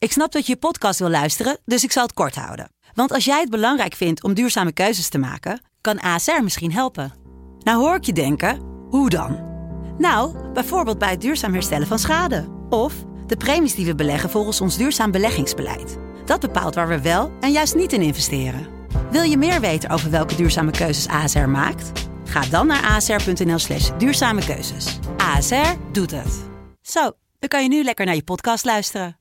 Ik snap dat je podcast wil luisteren, dus ik zal het kort houden. Want als jij het belangrijk vindt om duurzame keuzes te maken, kan ASR misschien helpen. Nou hoor ik je denken, hoe dan? Nou, bijvoorbeeld bij het duurzaam herstellen van schade. Of de premies die we beleggen volgens ons duurzaam beleggingsbeleid. Dat bepaalt waar we wel en juist niet in investeren. Wil je meer weten over welke duurzame keuzes ASR maakt? Ga dan naar asr.nl/duurzame keuzes. ASR doet het. Zo, dan kan je nu lekker naar je podcast luisteren.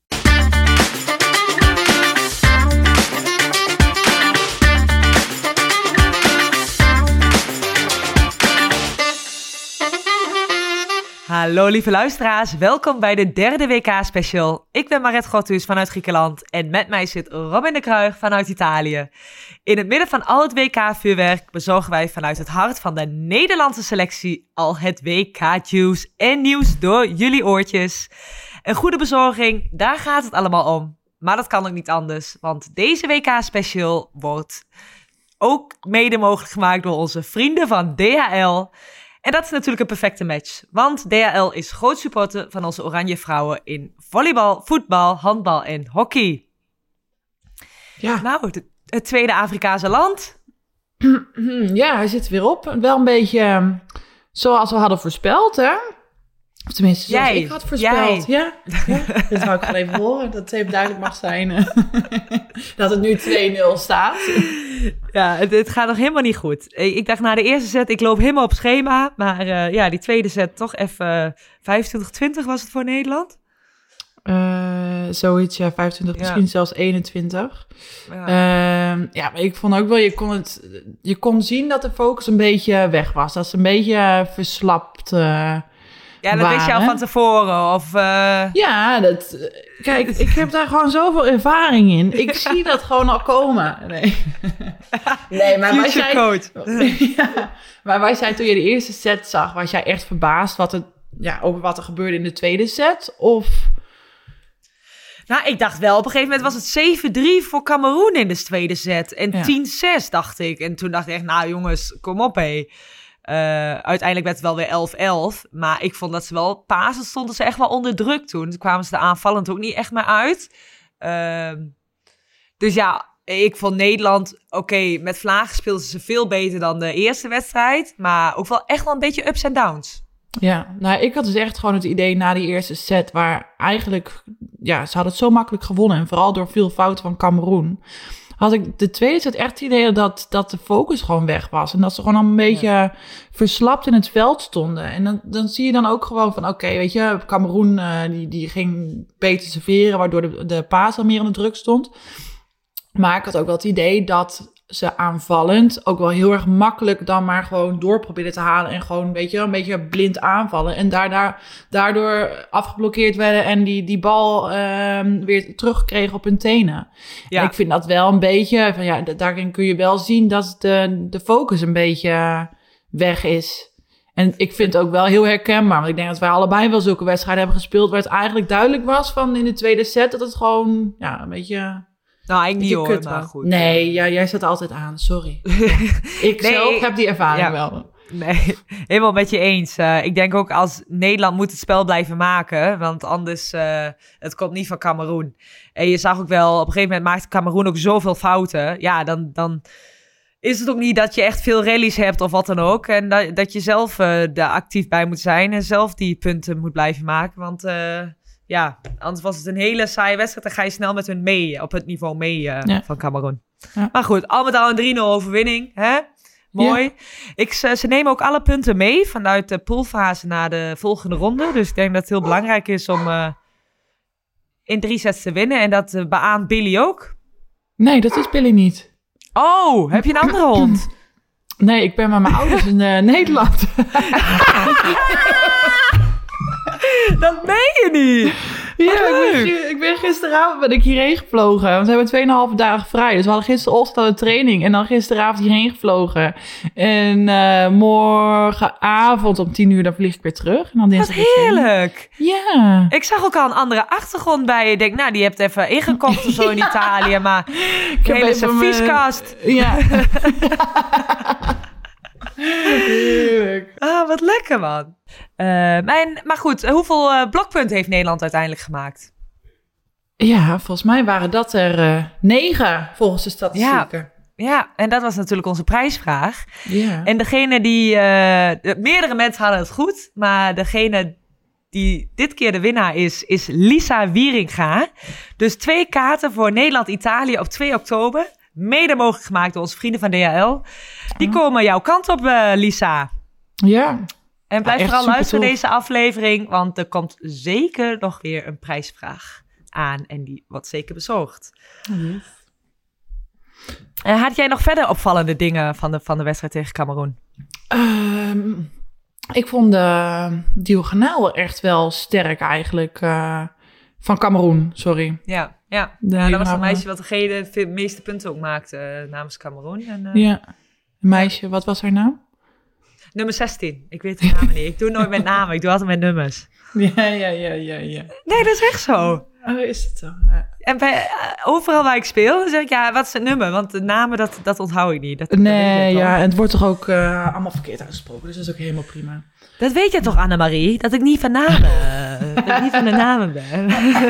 Hallo lieve luisteraars, welkom bij de derde WK-special. Ik ben Maret Gotthus vanuit Griekenland en met mij zit Robin de Kruijg vanuit Italië. In het midden van al het WK-vuurwerk bezorgen wij vanuit het hart van de Nederlandse selectie al het WK-juice en nieuws door jullie oortjes. Een goede bezorging, daar gaat het allemaal om. Maar dat kan ook niet anders, want deze WK-special wordt ook mede mogelijk gemaakt door onze vrienden van DHL. En dat is natuurlijk een perfecte match, want DHL is groot supporter van onze Oranje Vrouwen in volleybal, voetbal, handbal en hockey. Ja. Nou, het tweede Afrikaanse land. Ja, hij zit weer op. Wel een beetje zoals we hadden voorspeld, hè? Of tenminste, zoals ik had voorspeld. Ja. Dat wou ik gewoon even horen, dat het even duidelijk mag zijn. Dat het nu 2-0 staat. Ja, het gaat nog helemaal niet goed. Ik dacht na de eerste set, ik loop helemaal op schema. Maar die tweede set toch even 25-20 was het voor Nederland. Zoiets, ja, 25, misschien zelfs 21. Maar ik vond ook wel, je kon zien dat de focus een beetje weg was. Dat ze een beetje verslapt ja, dat wist je al van tevoren, of... Ja, kijk, ik heb daar gewoon zoveel ervaring in. Ik zie dat gewoon al komen. Nee, maar wij zijn... coach. Ja, maar wij zijn toen je de eerste set zag, was jij echt verbaasd over wat er gebeurde in de tweede set? Of... Nou, ik dacht wel, op een gegeven moment was het 7-3 voor Kameroen in de tweede set. En 10-6, dacht ik. En toen dacht ik echt, nou jongens, kom op hé. Uiteindelijk werd het wel weer 11-11. Maar ik vond dat ze wel... Pasen stonden ze echt wel onder druk toen. Toen kwamen ze er aanvallend ook niet echt meer uit. Dus ja, ik vond Nederland... Oké, met Vlagen speelden ze veel beter dan de eerste wedstrijd. Maar ook wel echt wel een beetje ups en downs. Ja, nou ik had dus echt gewoon het idee na die eerste set... waar eigenlijk... Ja, ze hadden het zo makkelijk gewonnen. En vooral door veel fouten van Kameroen... had ik de tweede set echt het idee dat de focus gewoon weg was. En dat ze gewoon al een beetje verslapt in het veld stonden. En dan zie je dan ook gewoon van... Oké, weet je, Kameroen die ging beter serveren... waardoor de paas al meer onder druk stond. Maar ik had ook wel het idee dat ze aanvallend... ook wel heel erg makkelijk dan maar gewoon door proberen te halen... en gewoon een beetje blind aanvallen. En daardoor afgeblokkeerd werden... en die bal weer terugkregen op hun tenen. Ja. En ik vind dat wel een beetje... daarin kun je wel zien dat de focus een beetje weg is. En ik vind het ook wel heel herkenbaar. Want ik denk dat wij allebei wel zulke wedstrijden hebben gespeeld... waar het eigenlijk duidelijk was van in de tweede set... dat het gewoon een beetje... Nou, ik niet hoor, maar goed. Nee, jij zat altijd aan, sorry. Ik zelf heb die ervaring wel. Nee, helemaal met je eens. Ik denk ook als Nederland moet het spel blijven maken, want anders, het komt niet van Kameroen. En je zag ook wel, op een gegeven moment maakte Kameroen ook zoveel fouten. Ja, dan is het ook niet dat je echt veel rallies hebt of wat dan ook. En dat je zelf daar actief bij moet zijn en zelf die punten moet blijven maken, want... anders was het een hele saaie wedstrijd. Dan ga je snel met hun mee, op het niveau mee van Kameroen. Ja. Maar goed, al met al een 3-0 overwinning. Hè? Mooi. Ja. Ze nemen ook alle punten mee vanuit de poolfase naar de volgende ronde. Dus ik denk dat het heel belangrijk is om in 3 sets te winnen. En dat beaamt Billy ook. Nee, dat is Billy niet. Oh, heb je een andere hond? Nee, ik ben met mijn ouders in Nederland. Dat meen je niet. Ja, ik ben gisteravond hierheen gevlogen. Want we hebben 2,5 dagen vrij. Dus we hadden gisterochtend al een training. En dan gisteravond hierheen gevlogen. En morgenavond om 10:00 dan vlieg ik weer terug. En dan wat heerlijk. Ja. Ik zag ook al een andere achtergrond bij je. Ik denk, nou, die hebt even ingekocht of zo in Italië. Maar ik heb hele servieskast. Ja. Heerlijk. Ah, wat lekker, man. Maar goed, hoeveel blokpunten heeft Nederland uiteindelijk gemaakt? Ja, volgens mij waren dat er 9 volgens de statistieken. Ja, en dat was natuurlijk onze prijsvraag. Ja. En degene die... meerdere mensen hadden het goed, maar degene die dit keer de winnaar is Lisa Wieringa. Dus 2 kaarten voor Nederland-Italië op 2 oktober. Mede mogelijk gemaakt door onze vrienden van DHL. Die komen jouw kant op, Lisa. Ja. En blijf echt vooral luisteren supertof. deze aflevering, want er komt zeker nog weer een prijsvraag aan. En die wordt zeker bezorgd. Had jij nog verder opvallende dingen van de wedstrijd tegen Kameroen? Ik vond de diagonaal echt wel sterk eigenlijk. Van Kameroen, sorry. Ja, dat was een meisje wat degene de meeste punten ook maakte namens Kameroen. Ja, een meisje, wat was haar naam? Nummer 16. Ik weet de namen niet. Ik doe nooit met namen, ik doe altijd met nummers. Ja. Nee, dat is echt zo. Oh, is het zo? Ja. En overal waar ik speel, dan zeg ik, ja, wat is het nummer? Want de namen, dat onthoud ik niet. Dat weet Nee, ik ja, en het wordt toch ook allemaal verkeerd uitgesproken. Dus dat is ook helemaal prima. Dat weet je toch, Annemarie? Dat ik niet van namen, dat ik niet van de namen ben.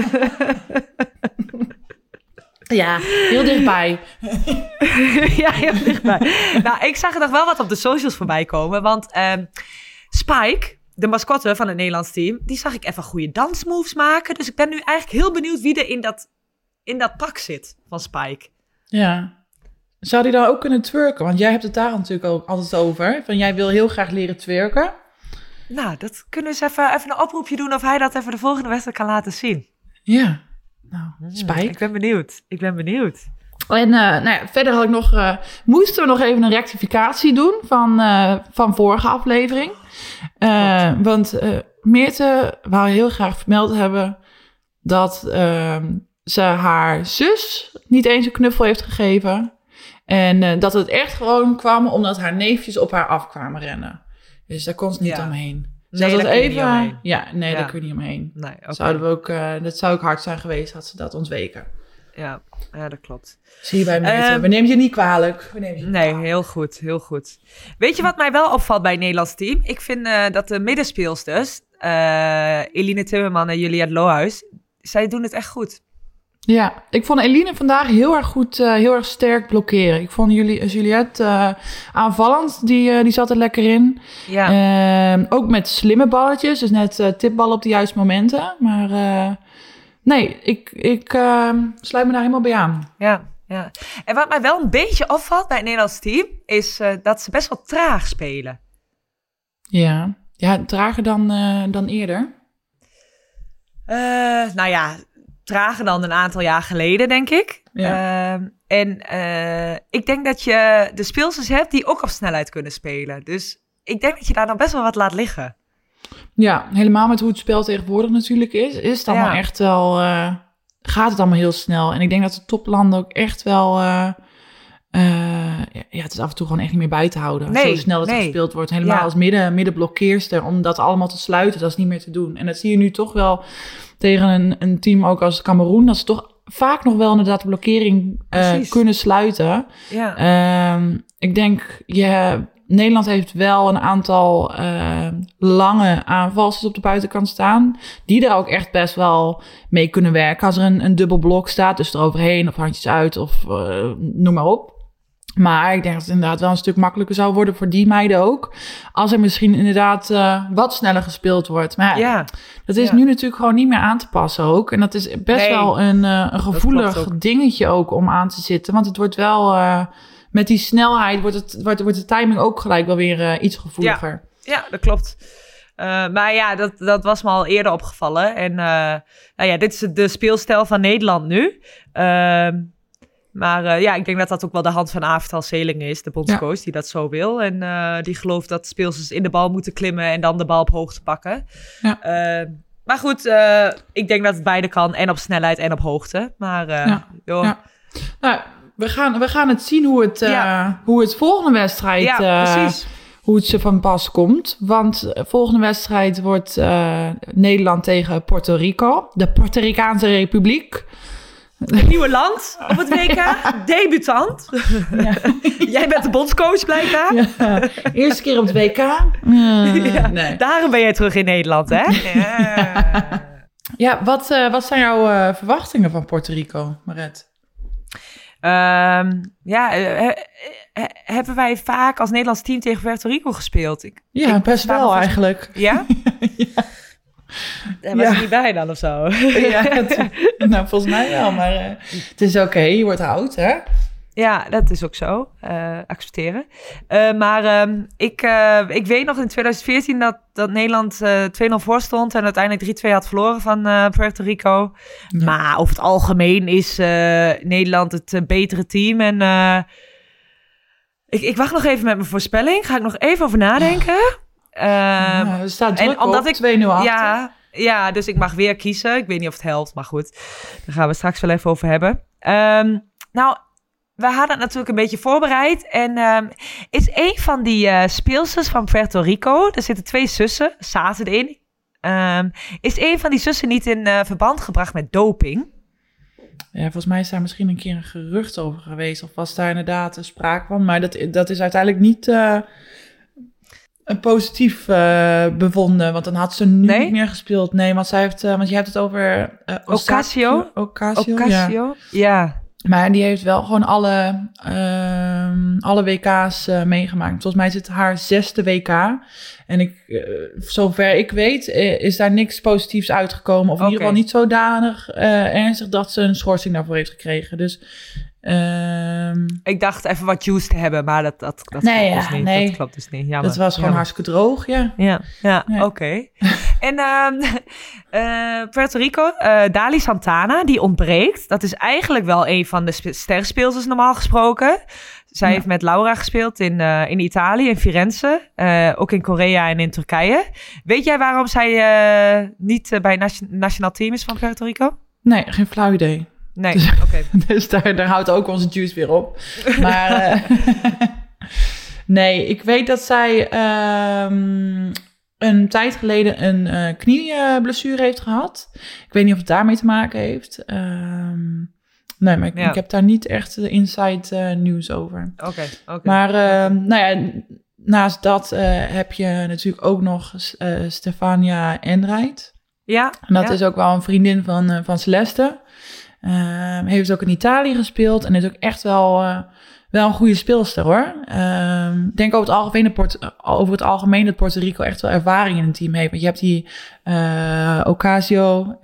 Ja, heel dichtbij. Ja, heel dichtbij. Nou, ik zag er nog wel wat op de socials voorbij komen. Want Spike, de mascotte van het Nederlands team, die zag ik even goede dansmoves maken. Dus ik ben nu eigenlijk heel benieuwd wie er in dat pak zit van Spike. Ja. Zou die dan ook kunnen twerken? Want jij hebt het daar natuurlijk ook altijd over. Van jij wil heel graag leren twerken. Nou, dat kunnen we eens even een oproepje doen of hij dat even de volgende wedstrijd kan laten zien. Ja. Nou, Spike. Ik ben benieuwd. En nou ja, verder had ik nog, moesten we nog even een rectificatie doen van vorige aflevering. Want Meerte wou heel graag vermeld hebben dat ze haar zus niet eens een knuffel heeft gegeven. En dat het echt gewoon kwam omdat haar neefjes op haar af kwamen rennen. Dus daar kon ze niet omheen. Nee, daar kun je niet omheen. Ja, nee, daar kun je niet omheen. Nee, okay. Zouden we ook, dat zou ook hard zijn geweest had ze dat ontweken. Ja, dat klopt. Zie je bij Meerte. We nemen je niet kwalijk. Heel goed, heel goed. Weet je wat mij wel opvalt bij het Nederlands team? Ik vind dat de middenspeelsters, Eline Timmerman en Juliette Lohuis, zij doen het echt goed. Ja, ik vond Eline vandaag heel erg goed, heel erg sterk blokkeren. Ik vond Juliette aanvallend, die zat er lekker in. Ja. Ook met slimme balletjes, dus net tipballen op de juiste momenten. Maar nee, ik sluit me daar helemaal bij aan. Ja. En wat mij wel een beetje opvalt bij het Nederlands team, is dat ze best wel traag spelen. Ja, trager dan eerder. Nou ja, trager dan een aantal jaar geleden, denk ik. Ja. Ik denk dat je de speelsters hebt die ook op snelheid kunnen spelen. Dus ik denk dat je daar dan best wel wat laat liggen. Ja, helemaal met hoe het spel tegenwoordig natuurlijk is het allemaal echt wel, gaat het allemaal heel snel. En ik denk dat de toplanden ook echt wel, het is af en toe gewoon echt niet meer bij te houden. Zo snel dat er gespeeld wordt. Helemaal als middenblokkeerster, om dat allemaal te sluiten, dat is niet meer te doen. En dat zie je nu toch wel tegen een team ook als Kameroen, dat ze toch vaak nog wel inderdaad de blokkering kunnen sluiten. Ja. Ik denk, Nederland heeft wel een aantal lange aanvallers op de buitenkant staan, die daar ook echt best wel mee kunnen werken. Als er een dubbel blok staat, dus eroverheen of handjes uit of noem maar op. Maar ik denk dat het inderdaad wel een stuk makkelijker zou worden voor die meiden ook, als er misschien inderdaad wat sneller gespeeld wordt. Maar dat is nu natuurlijk gewoon niet meer aan te passen ook. En dat is best wel een gevoelig dingetje ook om aan te zitten. Want het wordt wel, met die snelheid wordt de timing ook gelijk wel weer iets gevoeliger. Ja, dat klopt. Maar dat was me al eerder opgevallen. En dit is de speelstijl van Nederland nu. Maar ik denk dat dat ook wel de hand van Avital Seling is, de bondscoach, die dat zo wil. En die gelooft dat speelsters in de bal moeten klimmen en dan de bal op hoogte pakken. Ja. Maar goed, ik denk dat het beide kan, en op snelheid en op hoogte. Maar Nou, we gaan het zien hoe het volgende wedstrijd, hoe het ze van pas komt. Want volgende wedstrijd wordt Nederland tegen Puerto Rico, de Puerto Ricaanse Republiek. Een nieuwe land op het WK, debutant. Ja. Jij bent de bondscoach blijkbaar. Ja. Eerste keer op het WK. Nee. Daarom ben jij terug in Nederland, hè? Ja, wat zijn jouw verwachtingen van Puerto Rico, Maret? Hebben wij vaak als Nederlands team tegen Puerto Rico gespeeld? Ik best wel eigenlijk. Ja? Ja. Daar was je niet bij dan of zo? Nou, volgens mij wel, maar het is oké, je wordt oud, hè? Ja, dat is ook zo. Accepteren. Ik weet nog in 2014 dat Nederland 2-0 voor stond en uiteindelijk 3-2 had verloren van Puerto Rico. Ja. Maar over het algemeen is Nederland het betere team. En ik wacht nog even met mijn voorspelling. Ga ik nog even over nadenken. Er staat druk op, 2-0 achter. Ja, dus ik mag weer kiezen. Ik weet niet of het helpt, maar goed. Daar gaan we straks wel even over hebben. We hadden het natuurlijk een beetje voorbereid. En is een van die speelsters van Puerto Rico... Er zitten 2 zussen, zaten erin. Is een van die zussen niet in verband gebracht met doping? Ja, volgens mij is daar misschien een keer een gerucht over geweest. Of was daar inderdaad sprake van. Maar dat is uiteindelijk niet een positief bevonden. Want dan had ze nu niet meer gespeeld. Nee, want zij heeft... want je hebt het over... Ocasio? Ja. Maar die heeft wel gewoon alle WK's meegemaakt. Volgens mij is het haar 6e WK. En zover ik weet, is daar niks positiefs uitgekomen. Of in ieder geval niet zodanig ernstig dat ze een schorsing daarvoor heeft gekregen. Dus... ik dacht even wat juice te hebben, maar dat klopt dus niet. Nee. Dat klopt dus niet. Jammer. Dat was gewoon hartstikke droog, Ja. Oké. En Puerto Rico, Dali Santana, die ontbreekt. Dat is eigenlijk wel een van de sterrenspeelsters normaal gesproken. Zij heeft met Laura gespeeld in Italië, in Firenze. Ook in Korea en in Turkije. Weet jij waarom zij niet bij het nationaal team is van Puerto Rico? Nee, geen flauw idee. Nee, dus, oké. Dus daar houdt ook onze juice weer op. Maar nee, ik weet dat zij een tijd geleden een knieblessure heeft gehad. Ik weet niet of het daarmee te maken heeft. Nee, maar ik heb daar niet echt de inside nieuws over. Oké. Maar naast dat heb je natuurlijk ook nog Stefania Enright. Ja. En dat is ook wel een vriendin van Celeste. Heeft ook in Italië gespeeld en is ook echt wel een goede speelster, hoor. Ik denk over het algemeen dat Puerto Rico echt wel ervaring in een team heeft. Want je hebt die Ocasio,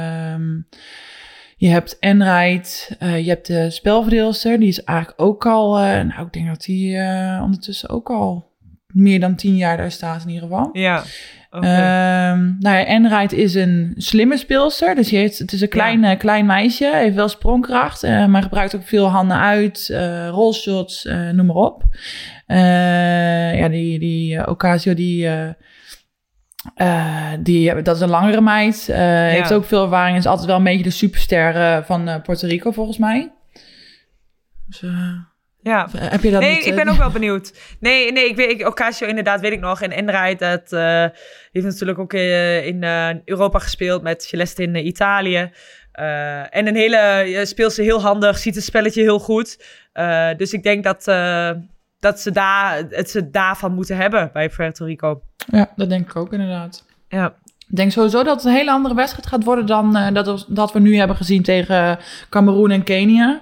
je hebt Enright, je hebt de spelverdeelster. Die is eigenlijk ook al, ik denk dat die ondertussen ook al meer dan 10 jaar daar staat in ieder geval. Ja. Okay. Enright is een slimme speelster. Dus het is een klein meisje. Heeft wel sprongkracht. Maar gebruikt ook veel handen uit. Rollshots, noem maar op. Die Ocasio, dat is een langere meid. Heeft ook veel ervaring. Is altijd wel een beetje de superster van Puerto Rico, volgens mij. Dus... Ja. Heb je dat niet, ik ben ook wel benieuwd. Nee, ik weet, Ocasio inderdaad weet ik nog. En Enright, dat heeft natuurlijk ook in Europa gespeeld met Celeste in Italië. En een hele speelt ze heel handig, ziet het spelletje heel goed. Dus ik denk dat ze daarvan moeten hebben bij Puerto Rico. Ja, dat denk ik ook inderdaad. Ja. Ik denk sowieso dat het een hele andere wedstrijd gaat worden dan dat we nu hebben gezien tegen Cameroen en Kenia.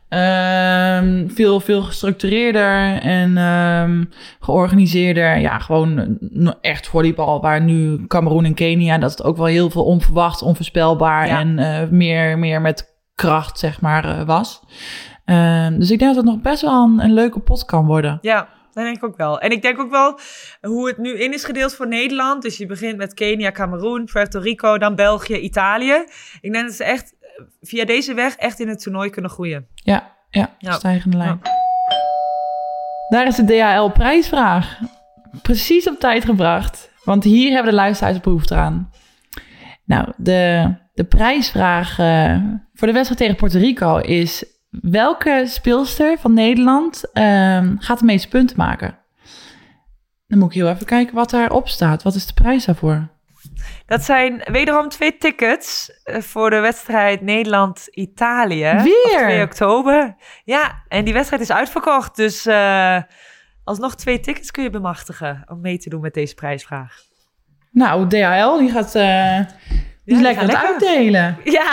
Veel gestructureerder en georganiseerder. Ja, gewoon echt volleybal. Waar nu Cameroen en Kenia, dat het ook wel heel veel onverwacht, onvoorspelbaar en meer met kracht, zeg maar, was. Dus ik denk dat het nog best wel een leuke pot kan worden. Ja. Dat denk ik ook wel. En ik denk ook wel hoe het nu in is gedeeld voor Nederland. Dus je begint met Kenia, Cameroen, Puerto Rico, dan België, Italië. Ik denk dat ze echt via deze weg echt in het toernooi kunnen groeien. Ja. Stijgende lijn. Ja. Daar is de DHL-prijsvraag. Precies op tijd gebracht. Want hier hebben de luisteraars behoefte aan. Nou, de prijsvraag voor de wedstrijd tegen Puerto Rico is... Welke speelster van Nederland gaat de meeste punten maken? Dan moet ik heel even kijken wat daarop staat. Wat is de prijs daarvoor? Dat zijn wederom 2 tickets voor de wedstrijd Nederland-Italië. Weer? Op 2 oktober. Ja, en die wedstrijd is uitverkocht. Dus alsnog 2 tickets kun je bemachtigen om mee te doen met deze prijsvraag. Nou, DHL die gaat Die is Ja, lekker aan het uitdelen. Ja.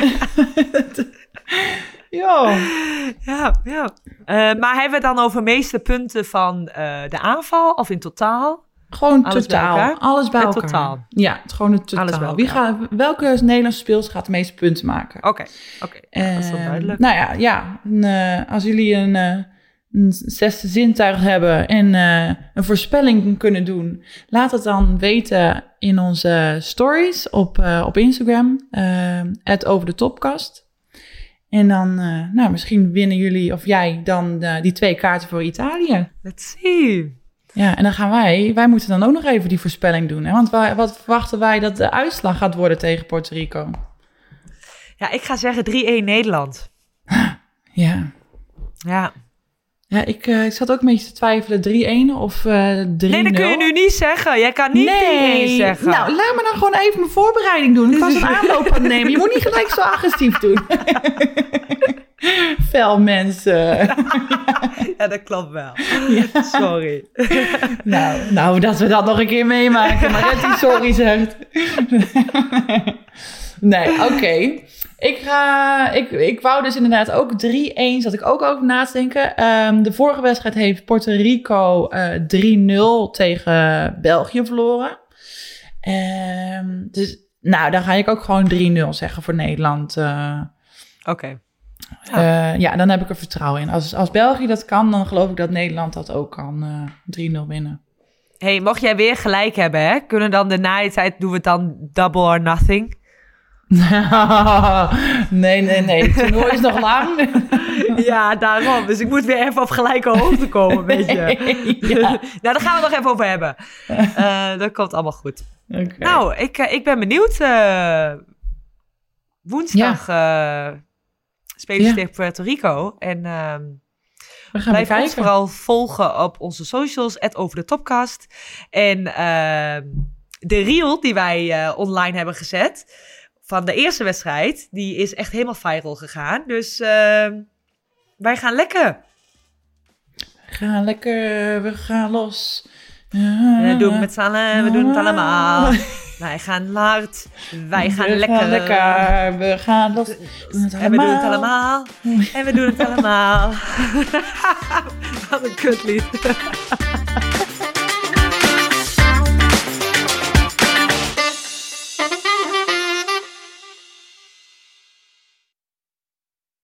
Ja. Ja. Maar hebben we het dan over meeste punten van de aanval of in totaal? Gewoon Alles totaal. bij elkaar? Alles bij Het elkaar. totaal. Ja, het is gewoon het Alles bij totaal. elkaar. Welke Nederlandse speels gaat de meeste punten maken? Oké. Ja, dat is wel duidelijk. Nou ja. Als jullie een zesde zintuig hebben en een voorspelling kunnen doen, laat het dan weten in onze stories op Instagram, @overthetopkast. En dan, misschien winnen jullie of jij dan die 2 kaarten voor Italië. Let's see. Ja, en dan gaan wij moeten dan ook nog even die voorspelling doen. Hè? Want wat verwachten wij dat de uitslag gaat worden tegen Puerto Rico? Ja, ik ga zeggen 3-1 Nederland. Ja. Ja. Ja, ik zat ook een beetje te twijfelen, 3-1 of 3-0. Nee, dat kun je nu niet zeggen. Jij kan niet 3-1 zeggen. Nou, laat me dan gewoon even mijn voorbereiding doen. Ik was een aanloop aan het nemen. Je moet niet gelijk zo agressief doen. Fel mensen. Ja, dat klopt wel. Ja. Sorry. Nou, dat we dat nog een keer meemaken. Maar dat die sorry zegt. Nee, oké. Ik wou dus inderdaad ook 3-1, zat ik ook over na te denken. De vorige wedstrijd heeft Puerto Rico 3-0 tegen België verloren. Dus dan ga ik ook gewoon 3-0 zeggen voor Nederland. Oké. Ja, dan heb ik er vertrouwen in. Als België dat kan, dan geloof ik dat Nederland dat ook kan. 3-0 winnen. Hey, mocht jij weer gelijk hebben, hè? Kunnen dan de na-tijd doen we het dan double or nothing? Nee. Het toernooi is nog lang. Ja, daarom. Dus ik moet weer even op gelijke hoogte komen, weet je. Ja. Nou, daar gaan we nog even over hebben. Dat komt allemaal goed. Okay. Nou, ik ben benieuwd. Woensdag spelen ze tegen Puerto Rico. En we gaan blijf kijken. ons vooral volgen op onze socials, @overthetopcast. En de reel die wij online hebben gezet van de eerste wedstrijd, die is echt helemaal viral gegaan. Dus wij gaan lekker. We gaan los. We doen het met z'n allen, we doen het allemaal. Wij gaan hard, wij gaan lekker. We gaan los. En we doen het allemaal. En we doen het allemaal. Wat een kutlied.